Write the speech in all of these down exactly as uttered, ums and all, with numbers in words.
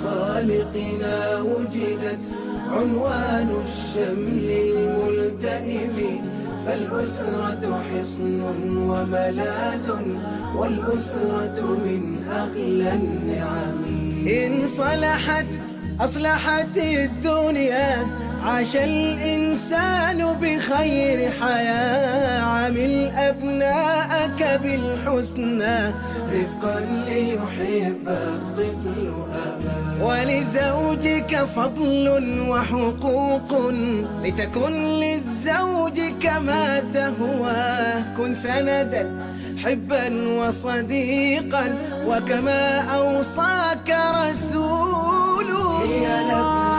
خالقنا وجدت عنوان الشمل الملتئم، فالأسرة حصن وملاذ، والأسرة من أغلى النعم. إن صلحت أصلحت الدنيا، عاش الإنسان بخير حياة. عامل أبناءك بالحسنى رفقا ليحب الطفل أباه، ولزوجك فضل وحقوق لتكن للزوج كما تهواه. كن سندا حبا وصديقا وكما أوصاك رسول الله.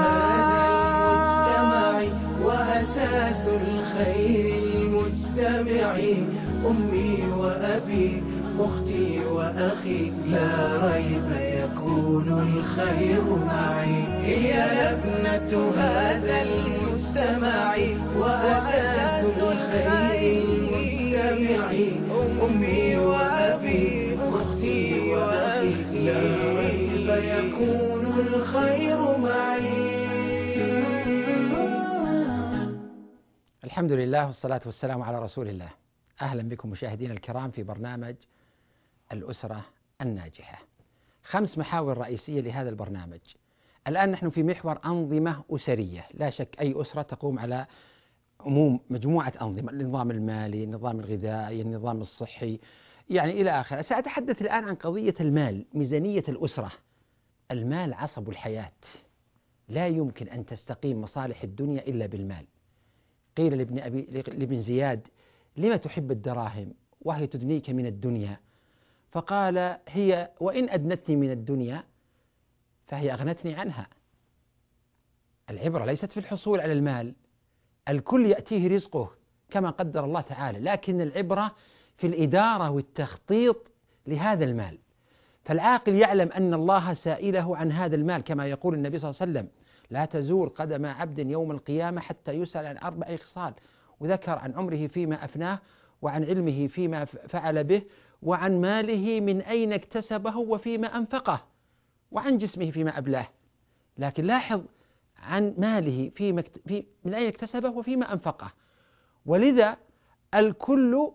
وأساس الخير المجتمع، أمي وأبي أختي وأخي، لا ريب يكون الخير معي. هي لبنة هذا المجتمع وأساس الخير المجتمع، أمي وأبي أختي وأخي، لا ريب يكون الخير معي. الحمد لله والصلاة والسلام على رسول الله. أهلا بكم مشاهدينا الكرام في برنامج الأسرة الناجحة. خمس محاور رئيسية لهذا البرنامج. الآن نحن في محور أنظمة أسرية، لا شك أي أسرة تقوم على عموم مجموعة أنظمة، النظام المالي، النظام الغذائي، النظام الصحي، يعني إلى آخره. سأتحدث الآن عن قضية المال، ميزانية الأسرة. المال عصب الحياة، لا يمكن أن تستقيم مصالح الدنيا إلا بالمال. قيل لابن, أبي لابن زياد: لما تحب الدراهم وهي تدنيك من الدنيا؟ فقال: هي وإن أدنتني من الدنيا فهي أغنتني عنها. العبرة ليست في الحصول على المال، الكل يأتيه رزقه كما قدر الله تعالى، لكن العبرة في الإدارة والتخطيط لهذا المال. فالعاقل يعلم أن الله سائله عن هذا المال، كما يقول النبي صلى الله عليه وسلم: لا تزور قدم عبد يوم القيامة حتى يسأل عن أربع خصال، وذكر عن عمره فيما أفناه، وعن علمه فيما فعل به، وعن ماله من أين اكتسبه وفيما أنفقه، وعن جسمه فيما أبلاه. لكن لاحظ عن ماله فيما في من أين اكتسبه وفيما أنفقه. ولذا الكل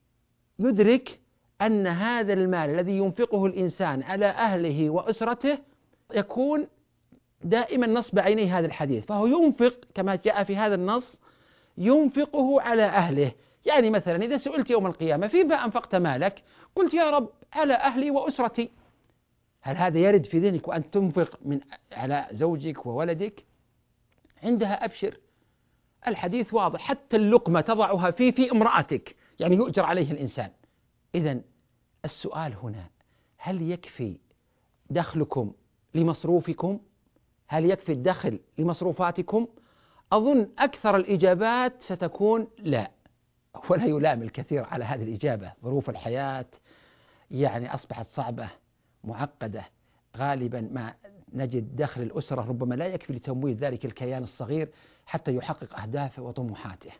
يدرك أن هذا المال الذي ينفقه الإنسان على أهله وأسرته يكون دائما نصب عيني هذا الحديث، فهو ينفق كما جاء في هذا النص، ينفقه على أهله. يعني مثلا إذا سئلت يوم القيامة: فيما أنفقت مالك؟ قلت: يا رب على أهلي وأسرتي. هل هذا يرد في ذهنك وأن تنفق من على زوجك وولدك؟ عندها أبشر، الحديث واضح، حتى اللقمة تضعها في في امرأتك، يعني يؤجر عليه الإنسان. إذن السؤال هنا: هل يكفي دخلكم لمصروفكم؟ هل يكفي الدخل لمصروفاتكم؟ أظن أكثر الإجابات ستكون لا، ولا يلام الكثير على هذه الإجابة. ظروف الحياة يعني أصبحت صعبة معقدة، غالبا ما نجد دخل الأسرة ربما لا يكفي لتمويل ذلك الكيان الصغير حتى يحقق أهدافه وطموحاته.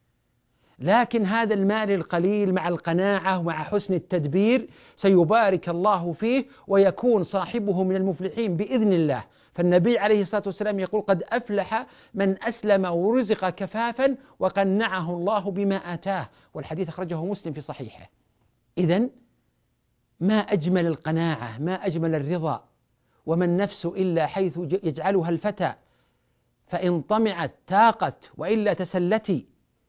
لكن هذا المال القليل مع القناعة ومع حسن التدبير سيبارك الله فيه، ويكون صاحبه من المفلحين بإذن الله. فالنبي عليه الصلاة والسلام يقول: قد أفلح من أسلم ورزق كفافا وقنعه الله بما آتاه، والحديث أخرجه مسلم في صحيحه. إذن ما أجمل القناعة، ما أجمل الرضا. وما النفس إلا حيث يجعلها الفتى، فإن طمعت تاقت وإلا تسلتي.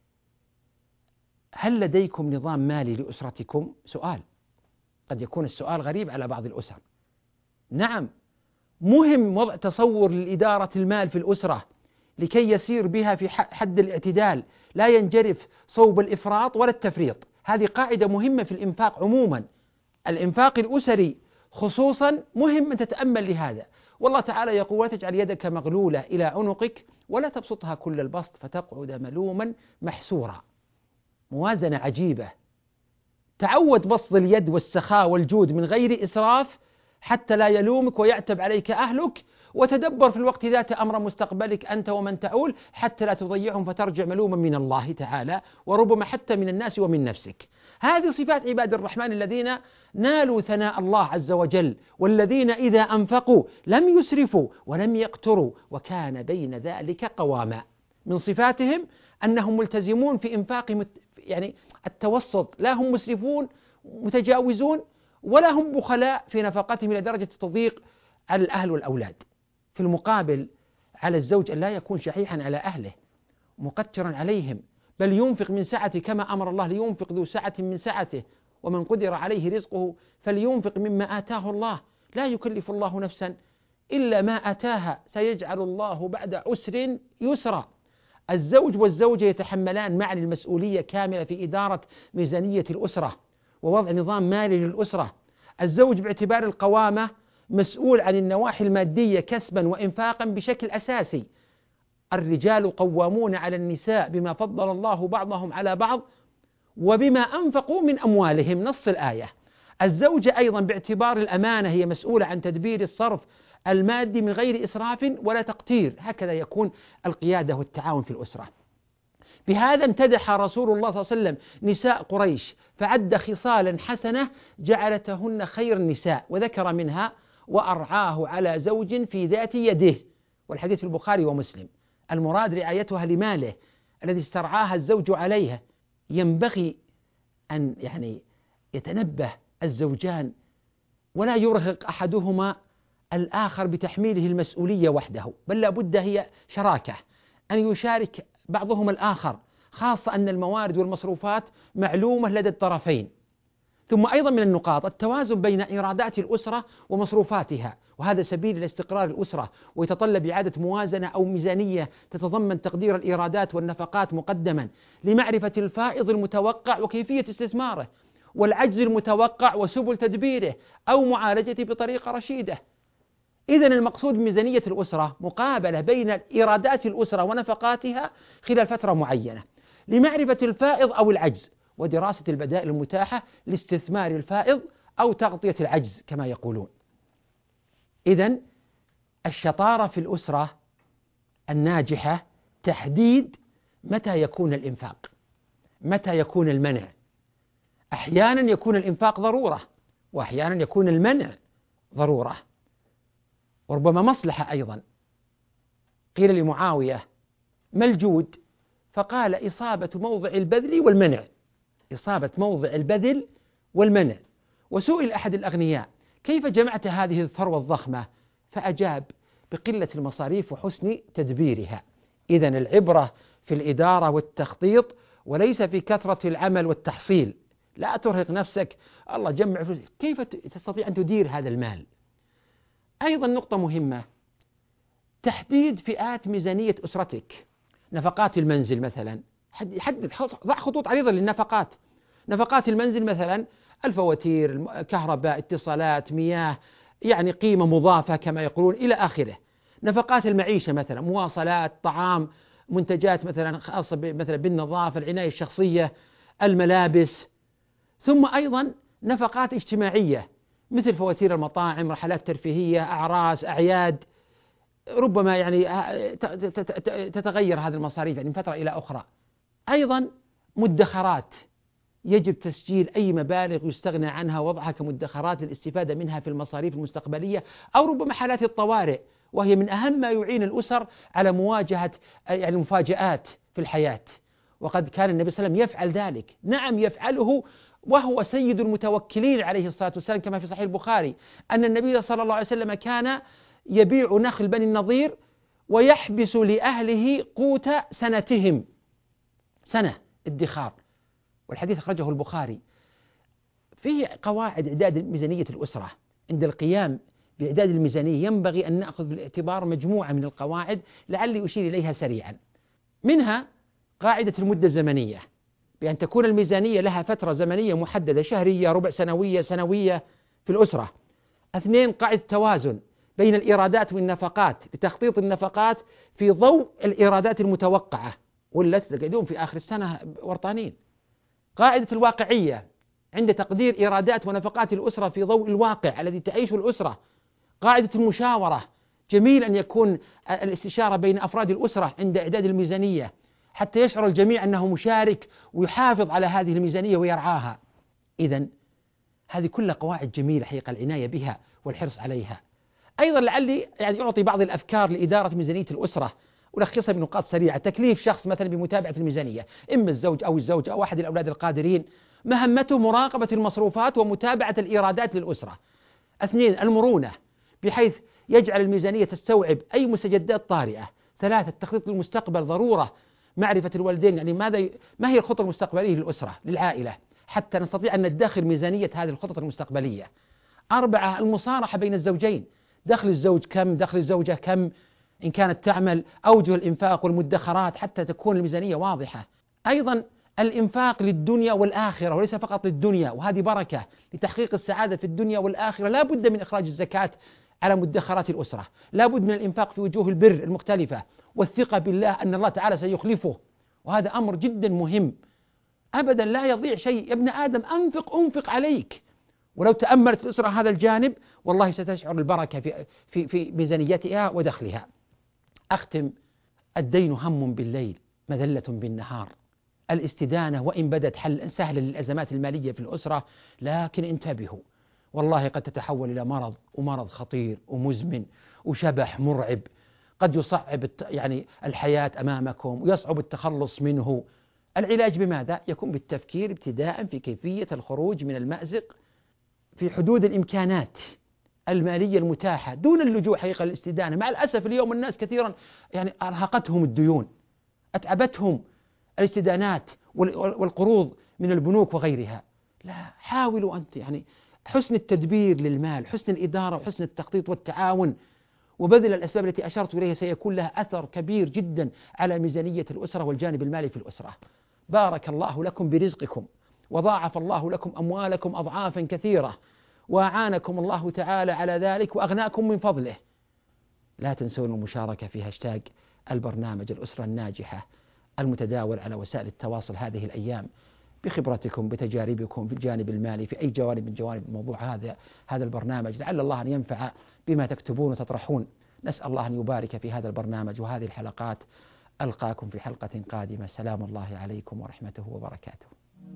هل لديكم نظام مالي لأسرتكم؟ سؤال، قد يكون السؤال غريب على بعض الأسر. نعم، مهم وضع تصور لإدارة المال في الأسرة لكي يسير بها في حد الاعتدال، لا ينجرف صوب الإفراط ولا التفريط. هذه قاعدة مهمة في الإنفاق عموما، الإنفاق الأسري خصوصا مهم أن تتأمل لهذا. والله تعالى يقول: ولا تجعل يدك مغلولة إلى عنقك ولا تبسطها كل البسط فتقعد ملوما محسورا. موازنة عجيبة. تعود بسط اليد والسخاء والجود من غير إسراف، حتى لا يلومك ويعتب عليك أهلك، وتدبر في الوقت ذات أمر مستقبلك أنت ومن تعول حتى لا تضيعهم فترجع ملوما من الله تعالى، وربما حتى من الناس ومن نفسك. هذه صفات عباد الرحمن الذين نالوا ثناء الله عز وجل، والذين إذا أنفقوا لم يسرفوا ولم يقتروا وكان بين ذلك قواما. من صفاتهم أنهم ملتزمون في إنفاقهم، يعني التوسط، لا هم مسرفون متجاوزون ولا هم بخلاء في نفقتهم إلى درجة التضييق على الأهل والأولاد. في المقابل على الزوج أن لا يكون شحيحا على أهله مقترا عليهم، بل ينفق من سعته كما أمر الله: لينفق ذو سعة من سعته ومن قدر عليه رزقه فلينفق مما آتاه الله لا يكلف الله نفسا إلا ما آتاها سيجعل الله بعد عسر يسرا. الزوج والزوجة يتحملان معا المسؤولية كاملة في إدارة ميزانية الأسرة ووضع نظام مالي للأسرة. الزوج باعتبار القوامة مسؤول عن النواحي المادية كسبا وإنفاقا بشكل أساسي. الرجال قوامون على النساء بما فضل الله بعضهم على بعض وبما أنفقوا من أموالهم، نص الآية. الزوجة أيضا باعتبار الأمانة هي مسؤولة عن تدبير الصرف المادي من غير إسراف ولا تقتير. هكذا يكون القيادة والتعاون في الأسرة. بهذا امتدح رسول الله صلى الله عليه وسلم نساء قريش فعد خصالا حسنة جعلتهن خير النساء، وذكر منها: وأرعاه على زوج في ذات يده، والحديث في البخاري ومسلم. المراد رعايتها لماله الذي استرعاها الزوج عليها. ينبغي أن يعني يتنبه الزوجان ولا يرهق أحدهما الآخر بتحميله المسؤولية وحده، بل لابد هي شراكة، أن يشارك بعضهما الآخر، خاصة أن الموارد والمصروفات معلومة لدى الطرفين. ثم أيضا من النقاط التوازن بين إيرادات الأسرة ومصروفاتها، وهذا سبيل لاستقرار الأسرة، ويتطلب إعادة موازنة أو ميزانية تتضمن تقدير الإيرادات والنفقات مقدما لمعرفة الفائض المتوقع وكيفية استثماره، والعجز المتوقع وسبل تدبيره أو معالجته بطريقة رشيدة. إذن المقصود بميزانية الأسرة مقابلة بين إيرادات الأسرة ونفقاتها خلال فترة معينة لمعرفة الفائض أو العجز، ودراسة البدائل المتاحة لاستثمار الفائض أو تغطية العجز كما يقولون. إذن الشطارة في الأسرة الناجحة تحديد متى يكون الإنفاق، متى يكون المنع. أحيانا يكون الإنفاق ضرورة، وأحيانا يكون المنع ضرورة، وربما مصلحة أيضا. قيل لمعاوية: ما الجود؟ فقال: إصابة موضع البذل والمنع، إصابة موضع البذل والمنع. وسئل أحد الأغنياء: كيف جمعت هذه الثروة الضخمة؟ فأجاب: بقلة المصاريف وحسن تدبيرها. إذن العبرة في الإدارة والتخطيط وليس في كثرة العمل والتحصيل. لا ترهق نفسك، الله جمع فلوس، كيف تستطيع أن تدير هذا المال؟ أيضا نقطة مهمة: تحديد فئات ميزانية أسرتك. نفقات المنزل مثلا، حدد، ضع خطوط عريضة للنفقات. نفقات المنزل مثلا الفواتير، كهرباء، اتصالات، مياه، يعني قيمة مضافة كما يقولون إلى آخره. نفقات المعيشة مثلا مواصلات، طعام، منتجات مثلا خاصة مثلا بالنظافة، العناية الشخصية، الملابس. ثم أيضا نفقات اجتماعية مثل فواتير المطاعم، رحلات ترفيهية، أعراس، أعياد. ربما يعني تتغير هذه المصاريف يعني من فترة إلى أخرى. أيضا مدخرات، يجب تسجيل أي مبالغ يستغنى عنها ووضعها كمدخرات للاستفادة منها في المصاريف المستقبلية أو ربما حالات الطوارئ، وهي من أهم ما يعين الأسر على مواجهة يعني المفاجآت في الحياة. وقد كان النبي صلى الله عليه وسلم يفعل ذلك، نعم يفعله، وهو سيد المتوكلين عليه الصلاة والسلام، كما في صحيح البخاري أن النبي صلى الله عليه وسلم كان يبيع نخل بني النضير ويحبس لأهله قوت سنتهم، سنة ادخار. والحديث أخرجه البخاري. فيه قواعد إعداد ميزانية الأسرة. عند القيام بإعداد الميزانية ينبغي أن نأخذ بالاعتبار مجموعة من القواعد لعلي أشير إليها سريعا. منها قاعدة المدة الزمنية، بأن تكون الميزانية لها فترة زمنية محددة، شهرية، ربع سنوية، سنوية في الأسرة. اثنين، قاعدة توازن بين الإيرادات والنفقات لتخطيط النفقات في ضوء الإيرادات المتوقعة، ولا تقعدون في آخر السنة ورطانين. قاعدة الواقعية عند تقدير إيرادات ونفقات الأسرة في ضوء الواقع الذي تعيشه الأسرة. قاعدة المشاورة، جميل أن يكون الاستشارة بين أفراد الأسرة عند إعداد الميزانية حتى يشعر الجميع أنه مشارك ويحافظ على هذه الميزانية ويرعاها. إذن هذه كلها قواعد جميلة حقيقة العناية بها والحرص عليها. أيضا لعلي يعني أعطي بعض الأفكار لإدارة ميزانية الأسرة ولخصها بنقاط سريعة. تكليف شخص مثلا بمتابعة الميزانية، إما الزوج أو الزوجة أو أحد الأولاد القادرين، مهمته مراقبة المصروفات ومتابعة الإيرادات للأسرة. اثنين، المرونة بحيث يجعل الميزانية تستوعب أي مستجدات طارئة. ثلاثة، التخطيط للمستقبل، ضرورة معرفة الوالدين يعني ماذا ي... ما هي الخطة المستقبلية للأسرة للعائلة حتى نستطيع أن ندخر ميزانية هذه الخطط المستقبلية. أربعة، المصارحة بين الزوجين، دخل الزوج كم، دخل الزوجة كم، إن كانت تعمل، أوجه الإنفاق والمدخرات حتى تكون الميزانية واضحة. أيضا الإنفاق للدنيا والآخرة وليس فقط للدنيا، وهذه بركة لتحقيق السعادة في الدنيا والآخرة. لا بد من إخراج الزكاة على مدخرات الأسرة، لا بد من الإنفاق في وجوه البر المختلفة والثقة بالله أن الله تعالى سيخلفه، وهذا أمر جدا مهم. أبدا لا يضيع شيء، يا ابن آدم أنفق أنفق عليك. ولو تأملت الأسرة هذا الجانب والله ستشعر البركة في, في, في ميزانيتها ودخلها. أختم، الدين هم بالليل مذلة بالنهار. الاستدانة وإن بدت حل سهلا للأزمات المالية في الأسرة، لكن انتبهوا والله قد تتحول إلى مرض، ومرض خطير ومزمن وشبح مرعب قد يصعب يعني الحياة أمامكم ويصعب التخلص منه. العلاج بماذا؟ يكون بالتفكير ابتداء في كيفية الخروج من المأزق في حدود الإمكانات المالية المتاحة دون اللجوء حقيقة للاستدانة. مع الأسف اليوم الناس كثيرا يعني أرهقتهم الديون، أتعبتهم الاستدانات والقروض من البنوك وغيرها. لا، حاولوا أنت يعني حسن التدبير للمال، حسن الإدارة وحسن التخطيط والتعاون وبذل الأسباب التي أشرت إليها سيكون لها أثر كبير جدا على ميزانية الأسرة والجانب المالي في الأسرة. بارك الله لكم برزقكم وضاعف الله لكم أموالكم أضعافا كثيرة وأعانكم الله تعالى على ذلك وأغناكم من فضله. لا تنسون المشاركة في هاشتاج البرنامج الأسرة الناجحة المتداول على وسائل التواصل هذه الأيام بخبرتكم بتجاربكم في الجانب المالي في أي جوانب من جوانب الموضوع هذا هذا البرنامج. لعل الله أن ينفع بما تكتبون وتطرحون. نسأل الله أن يبارك في هذا البرنامج وهذه الحلقات. ألقاكم في حلقة قادمة. سلام الله عليكم ورحمته وبركاته.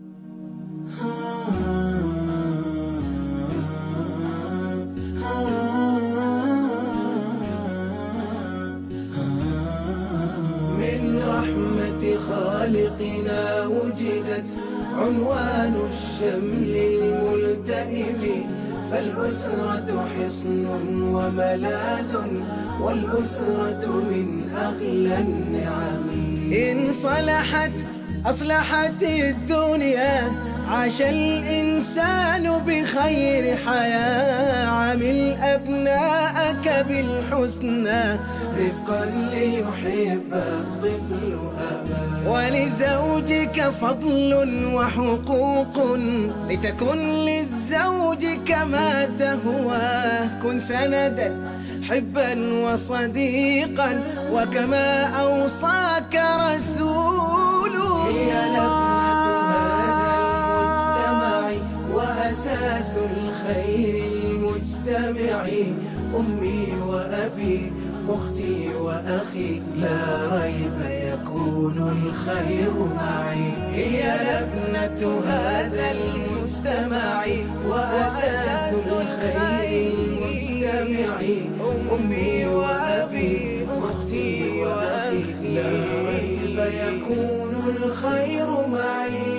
من رحمة خالقنا وجدت عنوان الشمل الملتئم، فالأسرة حصن وملاذ والأسرة من أغلى النعم. إن صلحت أصلحت الدنيا، عاش الإنسان بخير حياة. عامل أبناءك بالحسنى رفقا ليحب الطفل أباه. ولزوجك فضل وحقوق لتكن للزوج كما تهواه. كن سندا حبا وصديقا وكما أوصاك رسوله. هي لبنة هذا المجتمع وأساس الخير المجتمع. أمي وأبي أختي وأخي لا ريب يكون الخير معي. هي لبنة هذا المجتمع وأساس الخير المجتمع. أمي وأبي أختي وأخي لا ريب يكون الخير معي.